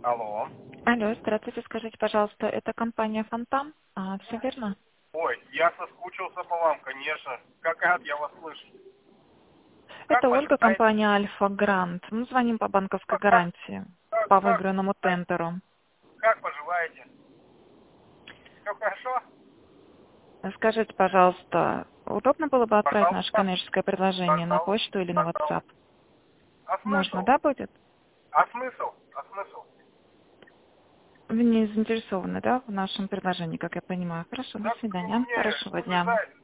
Алло. Алло, здравствуйте, скажите, пожалуйста, это компания Фонтан? Все верно? Ой, я соскучился по вам, конечно. Как рад я вас слышу. Как Это Ольга, поживаете? компания Альфа Грант. Мы звоним по банковской Как, как, гарантии, как, по как, выигранному тендеру. как поживаете? Все хорошо? Скажите, пожалуйста, удобно было бы отправить наше Пожалуйста. коммерческое предложение на Пожалуйста. почту или на WhatsApp? Пожалуйста. А Можно, смысл? да, будет? А смысл? А смысл? Вы не заинтересованы, да, в нашем предложении, как я понимаю? Хорошо, до Да свидания. мне, Хорошего вы дня. знаете,